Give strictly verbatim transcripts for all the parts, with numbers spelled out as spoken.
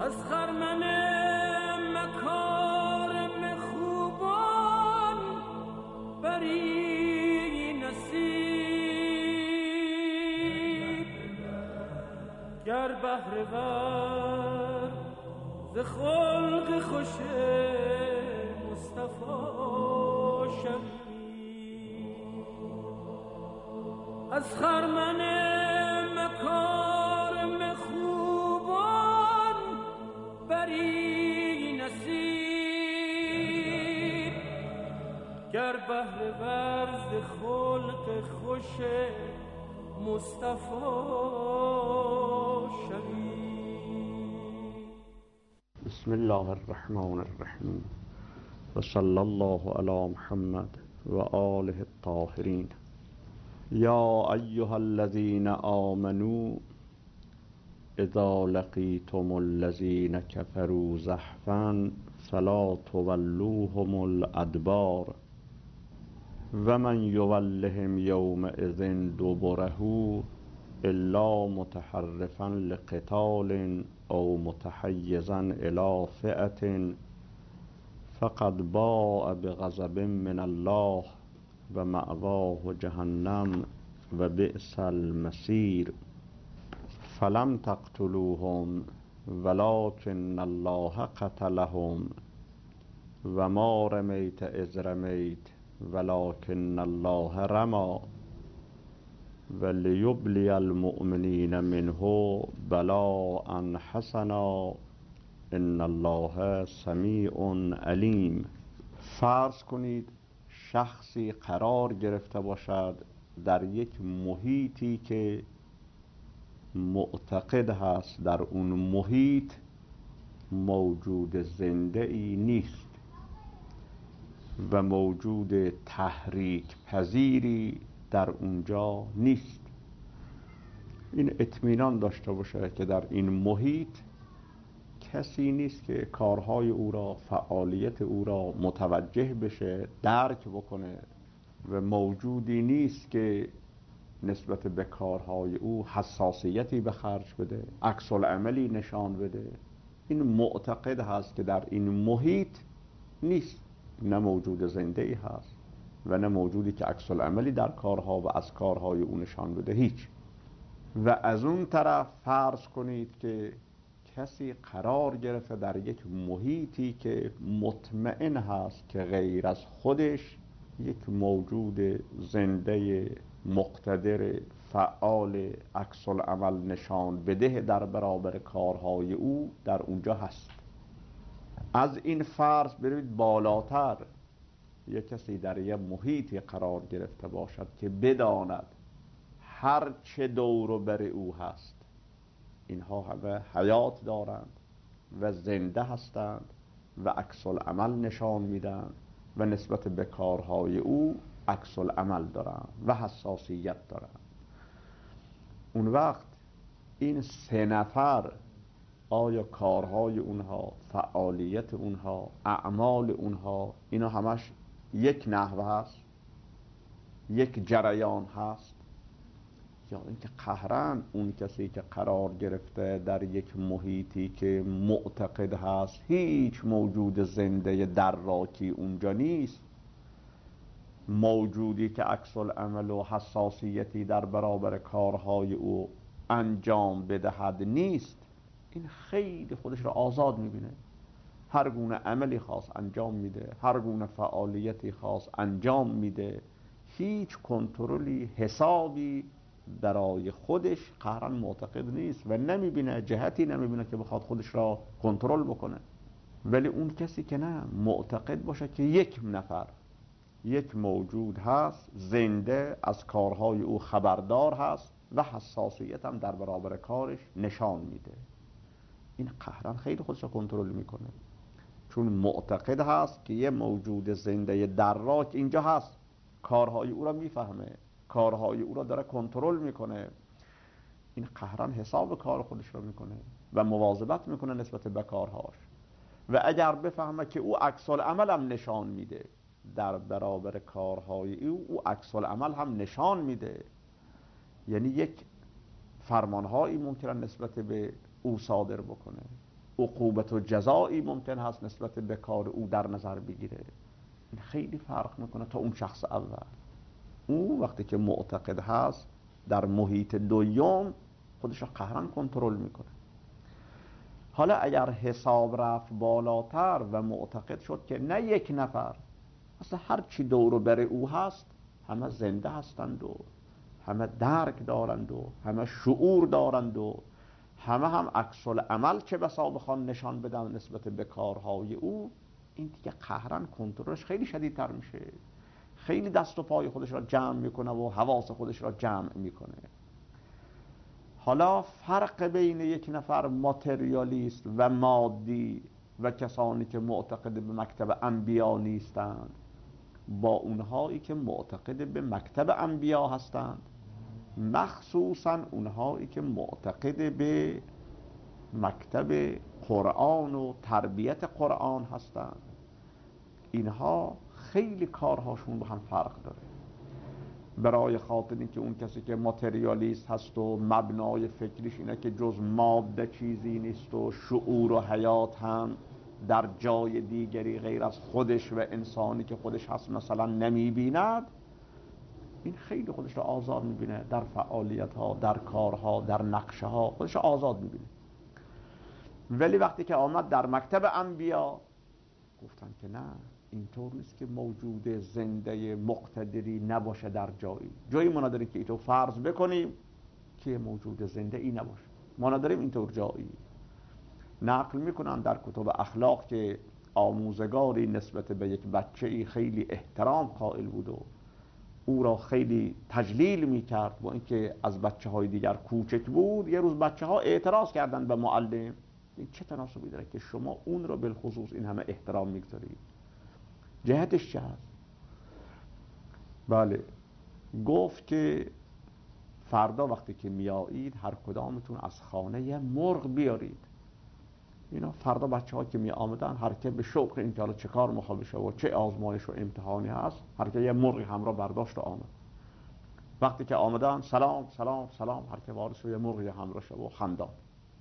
از خرمن مکارم خوبان بری نصیب، گر بهره ور ز خلق خوش مصطفی شوی. از خرمن مکارم خوبان بری نصیب، گر بهره ور ز خلق خوش مصطفی شوی. بسم الله الرحمن الرحیم و صلی الله علی محمد و آله الطاهرین. یا ایها الذین آمنوا اذا لقیتم الذین کفروا زحفا فلا تولوهم الادبار و من یولهم یومئذ دبره الا متحرفا لقتال او متحیزا الی فئة فقد باء بغضب من الله و مأواه جهنم و بئس المصیر. فلم تقتلوهم ولکن الله قتلهم و ما رمیت اذ رمیت ولکن الله رمی و لیبلی المؤمنین منه بلاء حسنا ان الله سمیع علیم. فرض کنید شخصی قرار گرفته باشد در یک محیطی که معتقد هست در اون محیط موجود زنده ای نیست و موجود تحریک پذیری در اونجا نیست. این اطمینان داشته باشه که در این محیط کسی نیست که کارهای او را، فعالیت او را متوجه بشه، درک بکنه و موجودی نیست که نسبت به کارهای او حساسیتی به خرج بده، عکس العملی نشان بده. این معتقد هست که در این محیط نیست، نه موجود زنده ای هست و نه موجودی که عکس العملی در کارها و از کارهای او نشان بده، هیچ. و از اون طرف فرض کنید که کسی قرار گرفته در یک محیطی که مطمئن هست که غیر از خودش یک موجود زنده مقتدر فعال عکس العمل نشان بده در برابر کارهای او در اونجا هست. از این فرض برید بالاتر، یک کسی در یک محیطی قرار گرفته باشد که بداند هر چه دور و بر او هست اینها همه حیات دارند و زنده هستند و عکس العمل نشان میدن و نسبت به کارهای او عکس العمل دارند و حساسیت دارند. اون وقت این سه نفر آیا کارهای اونها، فعالیت اونها، اعمال اونها اینا همش یک نحوه هست، یک جریان هست، یا اینکه قهرن اون کسی که قرار گرفته در یک محیطی که معتقد هست هیچ موجود زنده دراکی اونجا نیست، موجودی که عکس العمل و حساسیتی در برابر کارهای او انجام بدهد نیست، این خیلی خودش را آزاد میبینه، هر گونه عملی خاص انجام میده، هر گونه فعالیتی خاص انجام میده، هیچ کنترلی، حسابی برای خودش قهرن معتقد نیست و نمیبینه، جهتی نمیبینه که بخواد خودش را کنترل بکنه. ولی اون کسی که نه، معتقد باشه که یک نفر، یک موجود هست زنده، از کارهای او خبردار هست و حساسیت هم در برابر کارش نشان میده، این قهرن خیلی خودش را کنترل میکنه، چون معتقد هست که یه موجود زنده دراک اینجا هست، کارهای او را میفهمه، کارهای او را داره کنترل میکنه. این قهرن حساب کار خودش را میکنه و مواظبت میکنه نسبت به کارهاش. و اگر بفهمه که او عکس العمل هم نشان میده در برابر کارهای او، او عکس العمل هم نشان میده، یعنی یک فرمانهایی ممکنه نسبت به او صادر بکنه، عقوبت و جزایی ممکن هست نسبت به کار او در نظر بگیره. این خیلی فرق میکنه تا اون شخص اول. او وقتی که معتقد هست در محیط دوم خودش را قهرا کنترل میکنه. حالا اگر حساب رفت بالاتر و معتقد شد که نه یک نفر، اصلا هر چی دور و بر او هست همه زنده هستند و همه درک دارند و همه شعور دارند و همه هم عکس العمل چه بسا بخوان نشان بدن نسبت به کارهای او، این دیگه قهرا کنترلش خیلی شدیدتر میشه، خیلی دست و پای خودش را جمع میکنه و حواس خودش را جمع میکنه. حالا فرق بین یک نفر ماتریالیست و مادی و کسانی که معتقد به مکتب انبیا نیستند با اونهایی که معتقد به مکتب انبیا هستند، مخصوصا اونهایی که معتقد به مکتب قرآن و تربیت قرآن هستند، اینها خیلی کارهاشون با هم فرق داره. برای خاطر اینکه اون کسی که ماتریالیست هست و مبنای فکریش اینه که جز ماده چیزی نیست و شعور و حیات هم در جای دیگری غیر از خودش و انسانی که خودش هست مثلا نمیبیند، این خیلی خودش رو آزاد میبینه در فعالیت ها، در کارها، در نقشه ها خودش رو آزاد میبینه. ولی وقتی که آمد در مکتب انبیا گفتن که نه، اینطور نیست که موجود زنده مقتدری نباشه در جایی. جایی ما نداریم که اینطور فرض بکنیم که موجود زنده ای نباشه. ما نداریم اینطور جایی. نقل میکنن در کتب اخلاق که آموزگاری نسبت به یک بچه ای خیلی احترام قائل بود و او را خیلی تجلیل میکرد با اینکه از بچه های دیگر کوچک بود. یه روز بچه ها اعتراض کردن به معلم، این چه تناسبی داره که شما اون را بالخصوص این همه احترام میگذارید؟ جهتش چه هست؟ بله، گفت که فردا وقتی که میایید هر کدامتون از خانه یه مرغ بیارید. اینا فردا بچه ها که می آمدن هر که به شوق این که حالا چه کار میخواد بشه و چه آزمایش و امتحانی هست، هر که یه مرغی همراه برداشت و آمد. وقتی که آمدن سلام سلام سلام، هر که وارد شد یه مرغی همراه شد و خندان.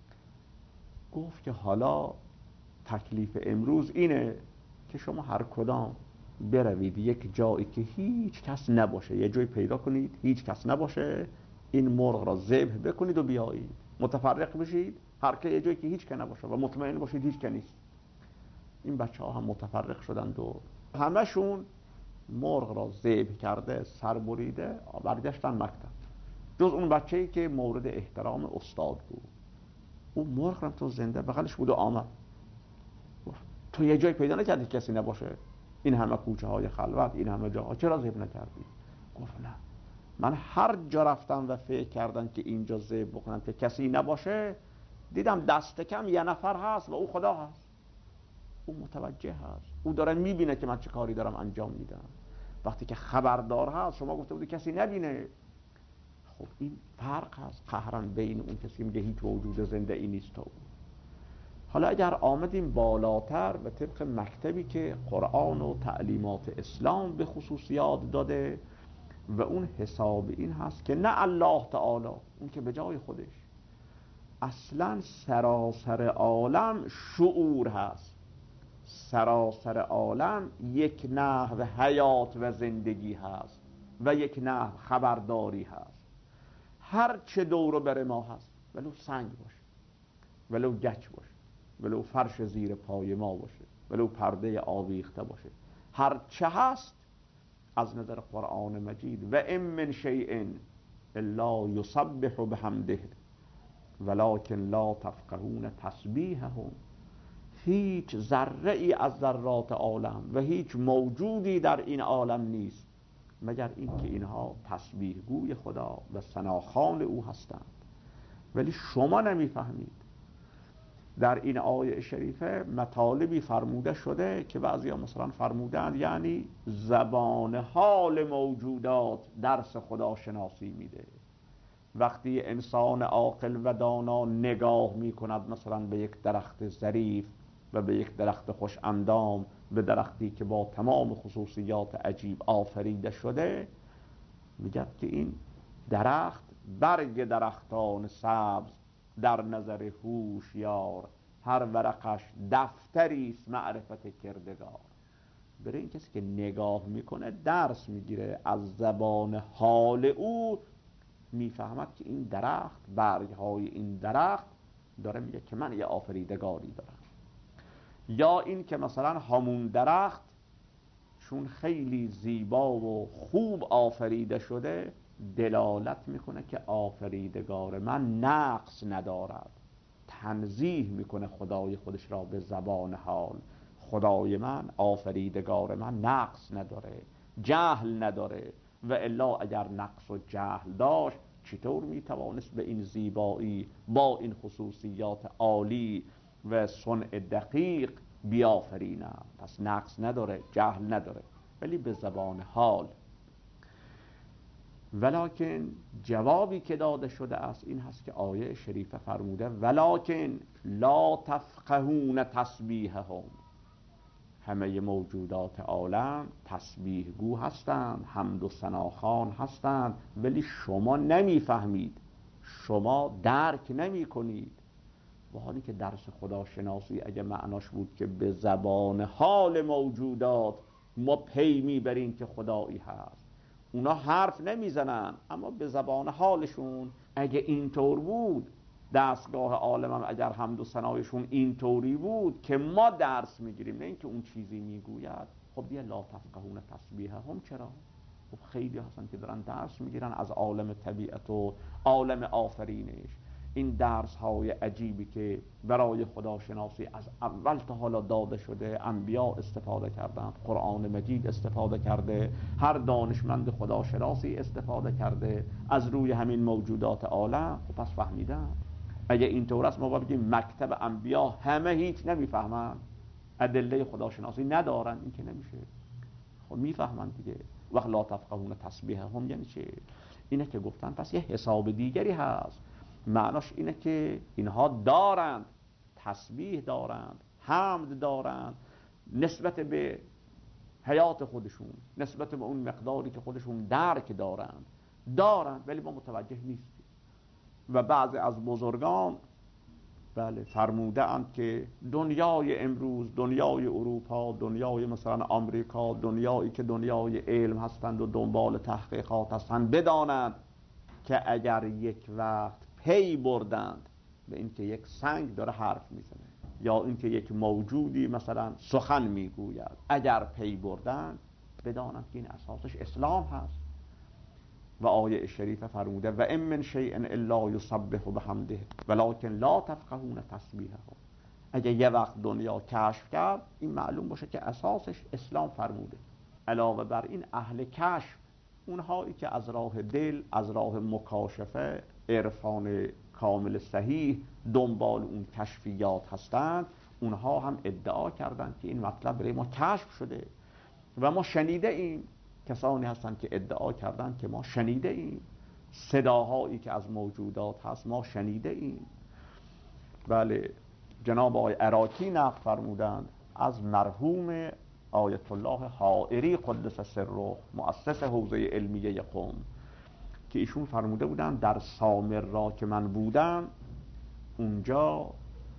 گفت که حالا تکلیف امروز اینه که شما هر کدام بروید یک جایی که هیچ کس نباشه، یه جایی پیدا کنید هیچ کس نباشه، این مرغ را ذبح بکنید و بیایید. متفرق بشید، هر که یه جایی که هیچ که نباشه و مطمئن باشید هیچ که نیست. این بچه ها هم متفرق شدند و همشون مرغ را ذبح کرده، سر بریده، برگشتن مکتب، جز اون بچه‌ای که مورد احترام استاد بود. اون مرغ هم تو زنده بغلش بود و آمد. تو یه جایی پیدا نکردی کسی نباشه؟ این همه کوچه های خلوت، این همه جاها، چرا ذبح نکردی؟ گفت نه، من هر جا رفتم و فکر کردم که اینجا ذبح بکنم که کسی نباشه، دیدم دست کم یه نفر هست و او خدا هست. او متوجه هست، او داره میبینه که من چه کاری دارم انجام میدم. وقتی که خبردار هست، شما گفته بودی کسی نبینه. خب این فرق هست قهرا بین اون کسی میگه هیچ موجود زنده ای نیست و اون. حالا اگر آمدیم بالاتر و طبق مکتبی که قرآن و تعلیمات اسلام به خصوصیات داده و اون حساب این هست که نه الله تعالی، اون که به جای خودش، اصلا سراسر عالم شعور هست، سراسر عالم یک نحو حیات و زندگی هست و یک نحو خبرداری هست. هر چه دور و بر ما هست، ولو سنگ باشه، ولو گچ باشه، ولو فرش زیر پای ما باشه، ولو پرده آویخته باشه، هر چه هست از نظر قرآن مجید و ام من شیء الا یسبح بحمده ولکن لا تفقهون تسبیحهم، هیچ ذره ای از ذرات عالم و هیچ موجودی در این عالم نیست مگر اینکه اینها تسبیح گوی خدا و ثناخوان او هستند. ولی شما نمیفهمید. در این آیه شریفه مطالبی فرموده شده که بعضیا مثلا فرمودند یعنی زبان حال موجودات درس خداشناسی میده. وقتی انسان عاقل و دانا نگاه میکند مثلا به یک درخت ظریف و به یک درخت خوش اندام، به درختی که با تمام خصوصیات عجیب آفریده شده، میگه که این درخت برگ درختان سبز در نظر هوشیار هر ورقش دفتری است معرفت کردگار. برای این کسی که نگاه میکنه درس میگیره از زبان حال او، میفهمد که این درخت، برگهای این درخت داره میگه که من یه آفریدگاری دارم. یا این که مثلا همون درخت چون خیلی زیبا و خوب آفریده شده دلالت میکنه که آفریدگار من نقص ندارد، تنزیه میکنه خدای خودش را به زبان حال. خدای من، آفریدگار من نقص نداره، جهل نداره، و الا اگر نقص و جهل داشت چطور میتوانست به این زیبایی با این خصوصیات عالی و صنع دقیق بیافرینم؟ پس نقص نداره، جهل نداره، ولی به زبان حال. ولکن جوابی که داده شده است این هست که آیه شریفه فرموده ولکن لا تفقهون تسبیحهم. همه موجودات عالم تسبیح گو هستند، حمد و ثناخوان هستند، ولی شما نمیفهمید، شما درک نمی کنید. و حالی که درس خداشناسی اگه معناش بود که به زبان حال موجودات ما پی میبریم که خدایی هست، اونا حرف نمیزنن اما به زبان حالشون اگه اینطور بود، دستگاه عالمم اگر حمد و ثنایشون اینطوری بود که ما درس میگیریم، نه اینکه اون چیزی میگوید، خب دیگه لا تفقهون تسبیحهم چرا؟ خب خیلی هستن که دارن درس میگیرن از عالم طبیعت و عالم آفرینش. این درس های عجیبی که برای خداشناسی از اول تا حالا داده شده، انبیا استفاده کردند، قرآن مجید استفاده کرده، هر دانشمند خداشناسی استفاده کرده از روی همین موجودات عالم. خب پس فهمیدن. اگه اینطور است ما باید بگیم مکتب انبیا همه هیچ نمیفهمن، ادله خداشناسی ندارن، این که نمیشه. خب میفهمن دیگه. وقت لا تفقهون تسبیحهم یعنی چه؟ اینه که گفتن پس یه حساب دیگری هست. معناش اینه که اینها دارند، تسبیح دارند، حمد دارند، نسبت به حیات خودشون، نسبت به اون مقداری که خودشون درک دارند دارند، ولی ما متوجه نیستیم. و بعضی از بزرگان بله فرموده اند که دنیای امروز، دنیای اروپا، دنیای مثلا آمریکا، دنیایی که دنیای علم هستند و دنبال تحقیقات هستند، بدانند که اگر یک وقت پی بردند به اینکه یک سنگ داره حرف میزنه یا اینکه یک موجودی مثلا سخن میگوید، اگر پی بردند بدانند که این اساسش اسلام هست. و آیه شریفه فرموده و ان من شیء الا یسبح بحمده ولکن لا تفقهون تسبیحهم. اگه یه وقت دنیا کشف کرد این معلوم باشه که اساسش اسلام فرموده. علاوه بر این اهل کشف، اونهایی که از راه دل، از راه مکاشفه، عرفان کامل صحیح دنبال اون کشفیات هستند، اونها هم ادعا کردند که این مطلب برای ما کشف شده و ما شنیده ایم. کسانی هستند که ادعا کردند که ما شنیده ایم، صداهایی که از موجودات هست ما شنیده ایم. بله جناب آقای عراقی نقل فرمودند از مرحوم آیت الله حائری قدس سره، مؤسس حوزه علمیه قم، که ایشون فرموده بودند در سامرا که من بودم اونجا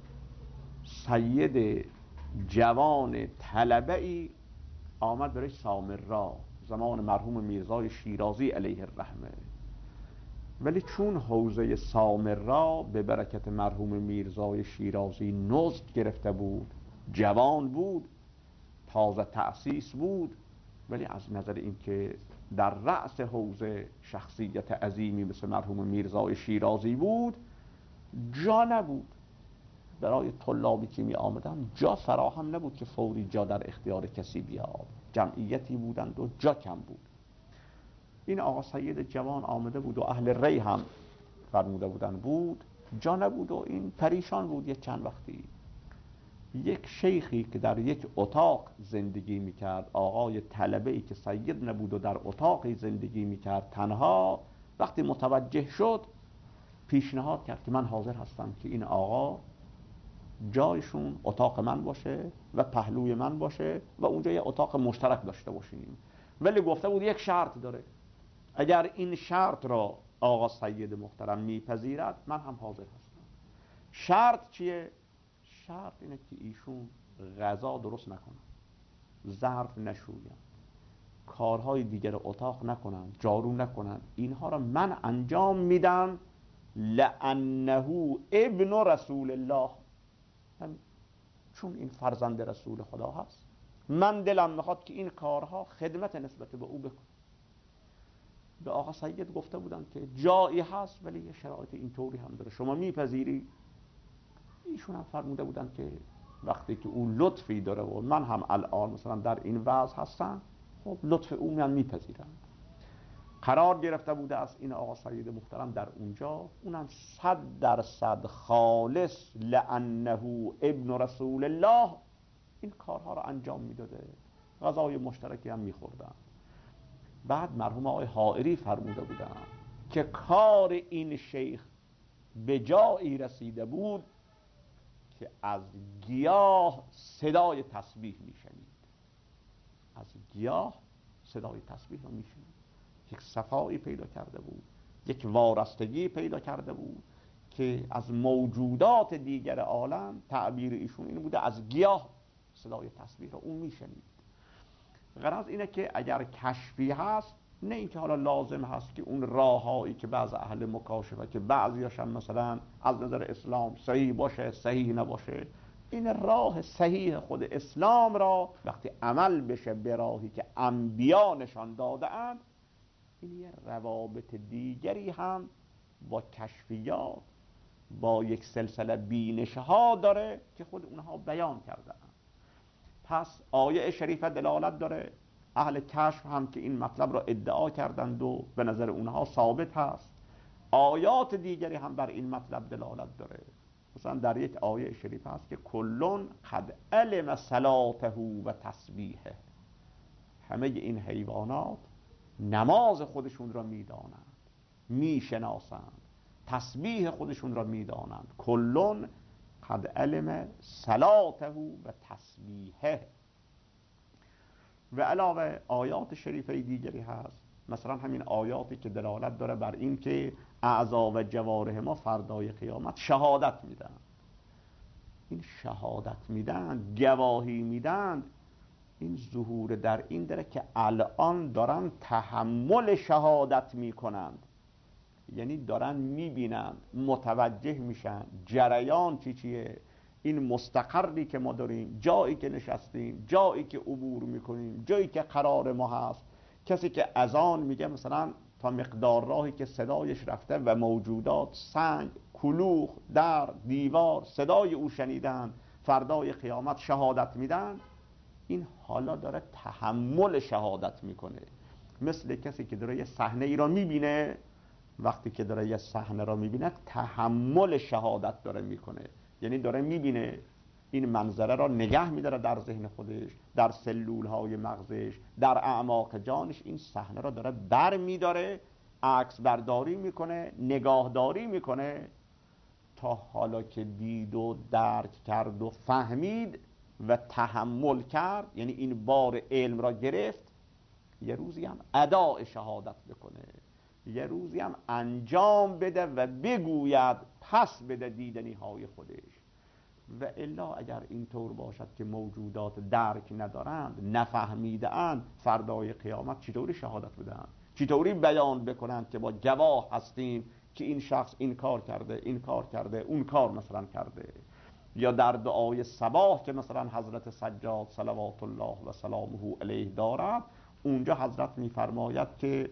سید جوان طلبه‌ای آمد برای سامرا، زمان مرحوم میرزای شیرازی علیه الرحمه. ولی چون حوزه سامرا به برکت مرحوم میرزای شیرازی نضج گرفته بود، جوان بود، تازه تأسیس بود، ولی از نظر اینکه در رأس حوزه شخصیت عظیمی مثل مرحوم میرزای شیرازی بود، جا نبود برای طلابی که می آمدن، جا فراهم نبود که فوری جا در اختیار کسی بیاد. جمعیتی بودند و جا کم بود. این آقا سید جوان آمده بود و اهل ری هم فرموده بودن بود، جا نبود و این پریشان بود. یک چند وقتی یک شیخی که در یک اتاق زندگی میکرد، آقای طلبه‌ای که سید نبود و در اتاقی زندگی میکرد تنها، وقتی متوجه شد پیشنهاد کرد که من حاضر هستم که این آقا جایشون اتاق من باشه و پهلوی من باشه و اونجا یه اتاق مشترک داشته باشیم. ولی گفته بود یک شرط داره، اگر این شرط را آقا سید محترم میپذیرد من هم حاضر هستم. شرط چیه؟ شرط اینه که ایشون غذا درست نکنن، ظرف نشوین، کارهای دیگر اتاق نکنن، جارو نکنن. اینها را من انجام میدم لانه ابن رسول الله، چون این فرزند رسول خدا هست، من دلم میخواد که این کارها خدمت نسبت به او بکنه. به آقا سید گفته بودن که جایی هست ولی یه شرایط اینطوری هم داره، شما میپذیری؟ ایشون هم فرموده بودن که وقتی که او لطفی داره و من هم الان مثلا در این وضع هستم، خب لطف او من میپذیرم. قرار گرفته بوده از این آقا سید محترم در اونجا، اونم صد درصد خالص لانه ابن رسول الله این کارها رو انجام میداده، غذای مشترکی هم میخوردن. بعد مرحوم آقای حائری فرموده بودن که کار این شیخ به جایی رسیده بود که از گیاه صدای تسبیح میشنید، از گیاه صدای تسبیح رو میشنید. یک صفایی پیدا کرده بود، یک وارستگی پیدا کرده بود که از موجودات دیگر عالم، تعبیر ایشون این بوده، از گیاه صدای تسبیح رو اون میشنید. غرض اینه که اگر کشفی هست، نه اینکه حالا لازم هست که اون راههایی که بعض اهل مکاشفه که بعضیاش هم مثلا از نظر اسلام صحیح باشه صحیح نباشه، این راه صحیح خود اسلام را وقتی عمل بشه به راهی که انبیا نشان داده اند، این یه روابط دیگری هم با کشفیات، با یک سلسله بینشها داره که خود اونها بیان کرده اند. پس آیه شریفه دلالت داره، اهل کشف هم که این مطلب را ادعا کردند و به نظر اونها ثابت هست، آیات دیگری هم بر این مطلب دلالت داره. مثلا در یک آیه شریفه هست که کلون قد علم صلاته و تسبیحه، همه این حیوانات نماز خودشون را میدانند، میشناسند، تسبیح خودشون را میدانند. کلون قد علم صلاته و تسبیحه. و علاوه آیات شریفه دیگری هست، مثلا همین آیاتی که دلالت داره بر این که اعضا و جوارح ما فردای قیامت شهادت میدن. این شهادت میدن، گواهی میدن، این ظهور در این داره که الان دارن تحمل شهادت میکنند، یعنی دارن میبینن، متوجه میشن جریان چی چیه، این مستقری که ما داریم، جایی که نشستیم، جایی که عبور میکنیم، جایی که قرار ما هست. کسی که اذان میگه مثلا تا مقدار راهی که صدایش رفته و موجودات سنگ، کلوخ، در، دیوار صدای او شنیدن، فردای قیامت شهادت میدن، این حالا داره تحمل شهادت میکنه. مثل کسی که داره یه صحنه ای را میبینه، وقتی که داره یه صحنه را میبینه تحمل شهادت داره میکنه، یعنی داره میبینه، این منظره را نگه میداره در ذهن خودش، در سلول های مغزش، در اعماق جانش، این صحنه را داره بر میداره، عکس برداری میکنه، نگاهداری میکنه، تا حالا که دید و درک کرد و فهمید و تحمل کرد، یعنی این بار علم را گرفت، یه روزی هم اداء شهادت بکنه، یه روزی هم انجام بده و بگوید، پس بده دیدنی های خودش. و الا اگر اینطور باشد که موجودات درک ندارند، نفهمیده اند، فردای قیامت چطوری شهادت بدن؟ چطوری بیان بکنند که با گواه هستیم که این شخص این کار کرده، این کار کرده، اون کار مثلا کرده؟ یا در دعای صباح که مثلا حضرت سجاد صلوات الله و سلامه علیه دارد، اونجا حضرت میفرماید که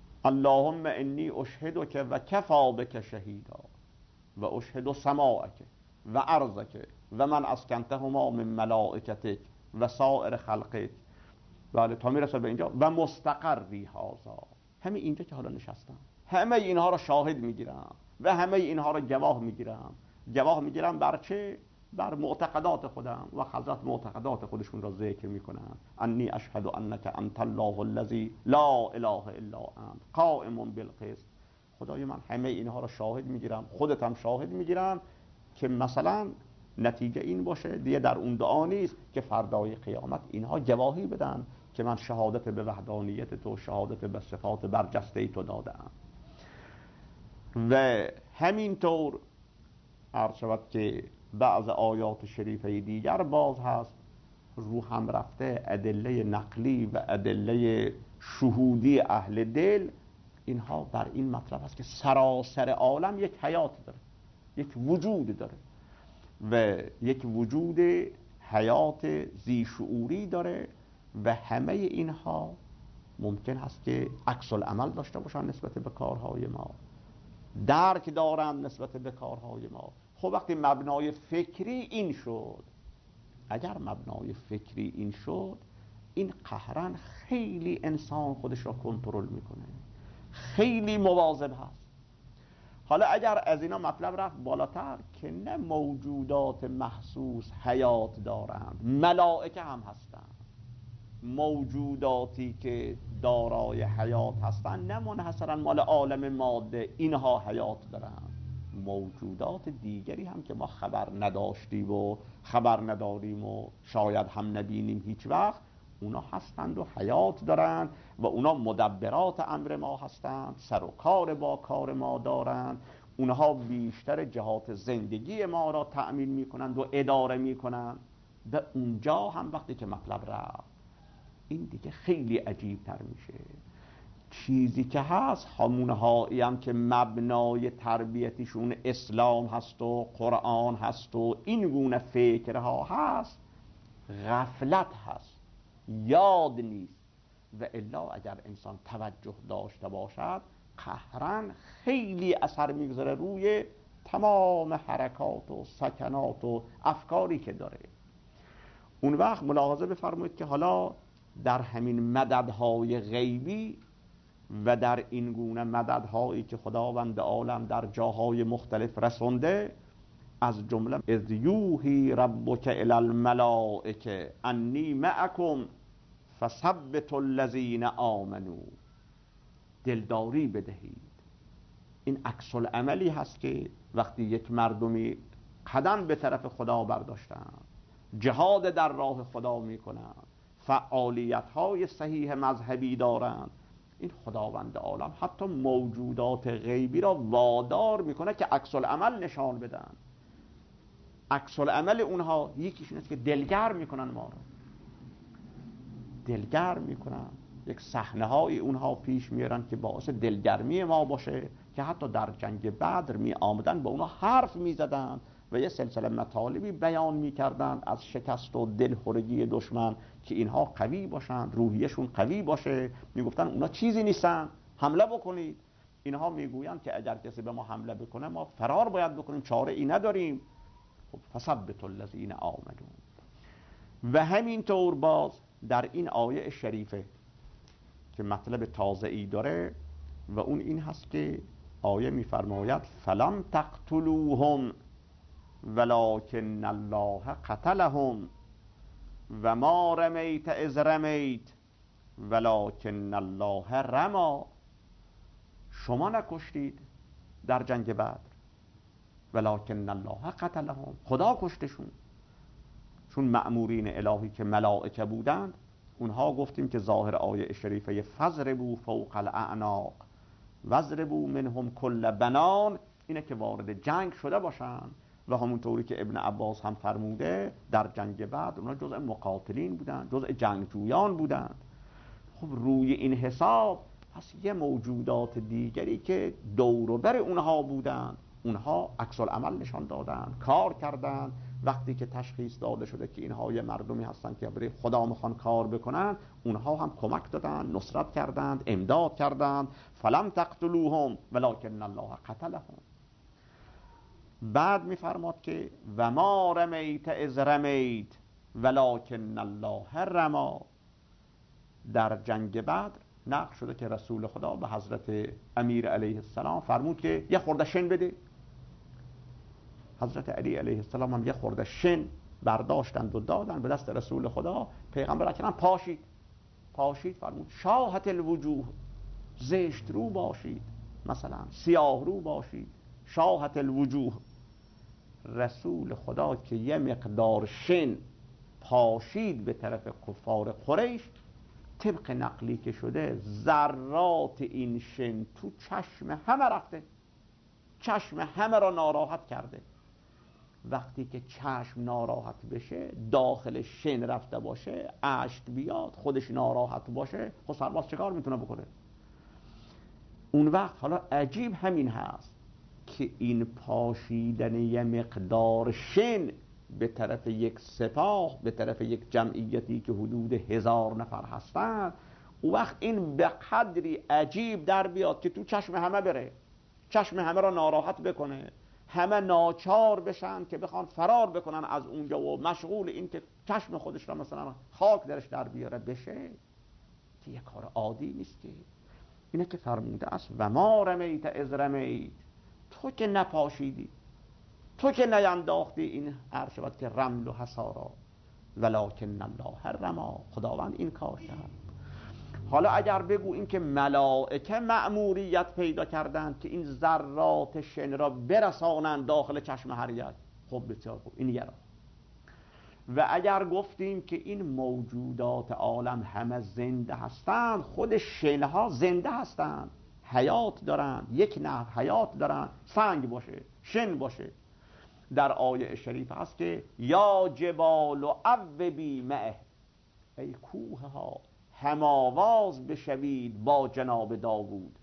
اللهم انی اشهدک و کفا بک شهیدا و اشهد سماعک و ارضک و من اسکنتهما من ملائکتک و سائر خلقک. بله تا میرسه به اینجا و مستقری هذا، همه اینجا که حالا نشستم، همه اینها را شاهد میگیرم و همه اینها را گواه میگیرم. گواه میگیرم بر چه؟ بر معتقدات خودم. و حضرت معتقدات خودشون را ذکر میکنن، انی اشهد انک انت الله الذی لا اله الا انت قائم بالقسط. خدای من همه اینها را شاهد میگیرم، خودت هم شاهد میگیرم، که مثلا نتیجه این باشه دیگه در اون دعا نیست که فردای قیامت اینها گواهی بدن که من شهادت به وحدانیت تو، شهادت به صفات برجسته تو دادم. و همینطور عرض شود که بعض آیات شریفه دیگر باز هست رو هم رفته ادله نقلی و ادله شهودی اهل دل، اینها بر این مطلب هست که سراسر عالم یک حیات داره، یک وجود داره و یک وجود حیات زی شعوری داره و همه اینها ممکن هست که عکس العمل داشته باشن نسبت به کارهای ما، درک دارند نسبت به کارهای ما. خب وقتی مبنای فکری این شد، اگر مبنای فکری این شد، این قهرن خیلی انسان خودش را کنترل میکنه، خیلی مواظب هست. حالا اگر از اینا مطلب رفت بالاتر که نه موجودات محسوس حیات دارند، ملائکه هم هستند، موجوداتی که دارای حیات هستند نه منحصرا مال عالم ماده اینها حیات دارند، موجودات دیگری هم که ما خبر نداشتیم و خبر نداریم و شاید هم نبینیم هیچ وقت، اونا هستند و حیات دارند و اونا مدبرات امر ما هستند، سر و کار با کار ما دارند، اونها بیشتر جهات زندگی ما را تأمین میکنند و اداره میکنند. و اونجا هم وقتی که مطلب رفت این دیگه خیلی عجیب تر میشه. چیزی که هست همونهایی هم که مبنای تربیتشون اسلام هست و قرآن هست و این گونه فکرها هست، غفلت هست، یاد نیست. و الا اگر انسان توجه داشته باشد قهرن خیلی اثر میگذاره روی تمام حرکات و سکنات و افکاری که داره. اون وقت ملاحظه بفرمایید که حالا در همین مددهای غیبی و در این گونه مددهایی که خداوند عالم در جاهای مختلف رسونده، از جمله اذ یوحی ربک الی الملائکه انی معکم فثبتوا الذین آمنوا، دلداری بدهید. این عکس العملی هست که وقتی یک مردمی قدم به طرف خدا برداشتن، جهاد در راه خدا میکنن، فعالیت های صحیح مذهبی دارند، این خداوند عالم حتی موجودات غیبی را وادار میکنه که عکس العمل نشان بدن. عکس العمل اونها یکیشون است که دلگرم میکنن ما را، دلگرم میکنن. یک صحنه های اونها پیش میارن که باعث دلگرمی ما باشه که حتی در جنگ بدر می آمدن با اونها حرف میزدن و یه سلسله مطالبی بیان میکردن از شکست و دلخورگی دشمن که اینها قوی باشن، روحیشون قوی باشه. میگفتن اونا چیزی نیستن، حمله بکنید. اینها میگویند که اگر کسی به ما حمله بکنه ما فرار باید بکنیم، چاره ای نداریم. خب فثبتوا الذین آمنوا. و همینطور باز در این آیه شریفه که مطلب تازه‌ای داره و اون این هست که آیه میفرماید فلم تقتلوهم ولکن الله قتلهم و ما رمیت اذ رمیت ولکن الله رما. شما نکشتید در جنگ بدر، ولکن الله قتلهم، خدا کشتشون. چون مأمورین الهی که ملائکه بودند، اونها گفتیم که ظاهر آیه شریفه فضربوا فوق الاعناق وضربوا منهم کل بنان اینه که وارد جنگ شده باشن. و همونطوری که ابن عباس هم فرموده در جنگ بعد اونها جزء مقاتلین بودن، جزء جنگجویان بودند. خب روی این حساب پس یه موجودات دیگری که دور و بر اونها بودند، اونها عکس العمل نشان دادن، کار کردن. وقتی که تشخیص داده شده که اینها یه مردمی هستن که برای خدا میخوان کار بکنن، اونها هم کمک دادن، نصرت کردند، امداد کردند. فلم تقتلوهم ولکن الله قتلهم. بعد میفرماد که و ما رمیت اذ رمیت ولکن الله رما. در جنگ بدر نقل شده که رسول خدا به حضرت امیر علیه السلام فرمود که یه خورده شن بده. حضرت علی علیه السلام هم یه خورده شن برداشتند و دادن به دست رسول خدا. پیغمبر اکرم پاشید پاشید فرمود شاهت الوجوه، زشت رو باشید، مثلا سیاه رو باشید، شاهت الوجوه. رسول خدا که یه مقدار شن پاشید به طرف کفار قریش، طبق نقلی که شده ذرات این شن تو چشم همه رفته، چشم همه را ناراحت کرده. وقتی که چشم ناراحت بشه، داخل شن رفته باشه، اشک بیاد، خودش ناراحت باشه، خب سرباز چه کار میتونه بکنه؟ اون وقت حالا عجیب همین هست که این پاشیدن یه مقدار شن به طرف یک سپاه، به طرف یک جمعیتی که حدود هزار نفر هستن، اون وقت این به قدری عجیب در بیاد که تو چشم همه بره، چشم همه را ناراحت بکنه، همه ناچار بشن که بخوان فرار بکنن از اونجا و مشغول این که چشم خودش را مثلا خاک درش در بیاره بشه، که یک کار عادی نیست. که اینه که فرموده است و ما رمیت اذ رمیت، تو که نپاشیدی، تو که نینداختی این عرض شود که رمل و حصارا، ولکن الله رما، خداوند این کار کرد. حالا اگر بگو این که ملائکه مأموریت پیدا کردند که این ذرات شن را برسانند داخل چشم هر یک، خب بسیار خوب، این یه را. و اگر گفتیم که این موجودات عالم همه زنده هستند، خود شنها زنده هستند، حیات دارند، یک نحو حیات دارند، سنگ باشه، شن باشه. در آیه شریف هست که یا جبال و اوبی معه، ای کوه ها هم آواز بشوید با جناب داوود.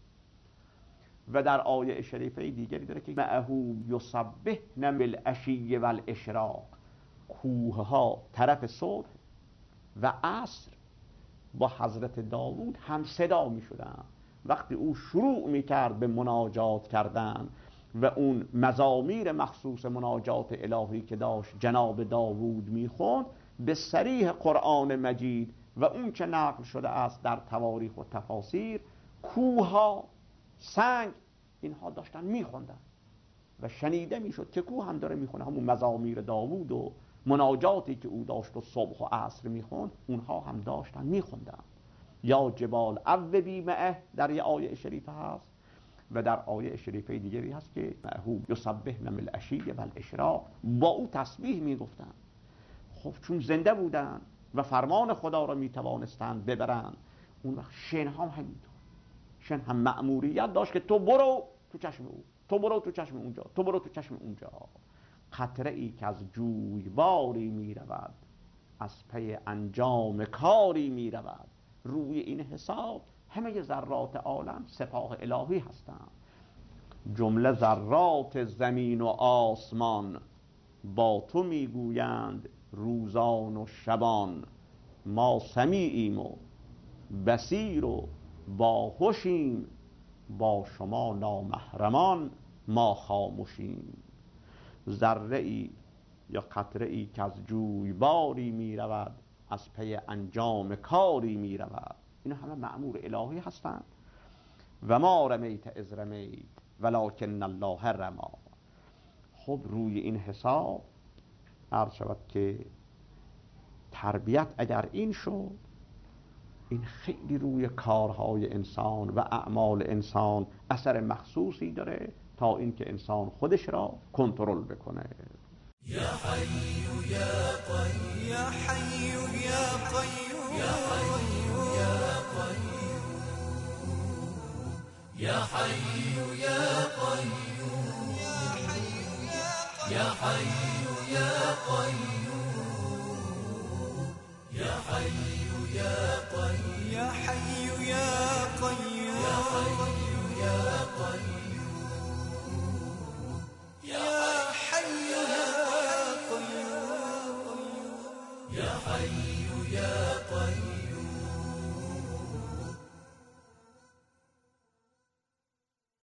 و در آیه شریفه دیگری داره که معه یسبحن بالعشی والاشراق، کوه ها طرف صبح و عصر با حضرت داوود هم صدا می شدن. وقتی او شروع می کرد به مناجات کردن و اون مزامیر مخصوص مناجات الهی که داشت جناب داوود می خوند، به صریح قرآن مجید و اون که نقل شده است در تواریخ و تفاسیر، کوه ها، سنگ، اینها داشتن می خوندن و شنیده می شد که کوه هم داره می خونه همون مزامیر داوود و مناجاتی که او داشت و صبح و عصر می خوند، اونها هم داشتن می خوندن. یا جبال اوبی معه در یه آیه شریفه هست و در آیه شریفه دیگری هست که معه یسبحن بالعشی والاشراق، با او تسبیح می گفتن. خب چون زنده بودن و فرمان خدا را می توانستند ببرن، اون وقت شن هم همینطور، شن هم مأموریت داشت که تو برو تو چشم او، تو برو تو چشم اونجا، تو برو تو چشم اونجا. قطره ای که از جویباری می رود، از پی انجام کاری می رود. روی این حساب همه ذرات عالم سپاه الهی هستند. جمله ذرات زمین و آسمان با تو می گویند روزان و شبان، ما سمیعیم و بصیر و باهوشیم، با شما نامحرمان ما خاموشیم. ذره ای یا قطره ای که از جویباری می رود، از پی انجام کاری می رود، اینا همه مأمور الهی هستند. و ما رمیت اذ رمیت ولکن الله رما. خب روی این حساب عرض شود که تربیت اگر این شد، این خیلی روی کارهای انسان و اعمال انسان اثر مخصوصی داره تا اینکه انسان خودش را کنترل بکنه. یا حی یا قیوم، یا حی یا قیوم، یا حی یا قیوم، یا حی یا قیوم، یا حی یا قیوم، یا حی یا قیوم، یا حی یا قیوم، یا حی یا قیوم، یا حی یا قیوم، یا حی یا قیوم.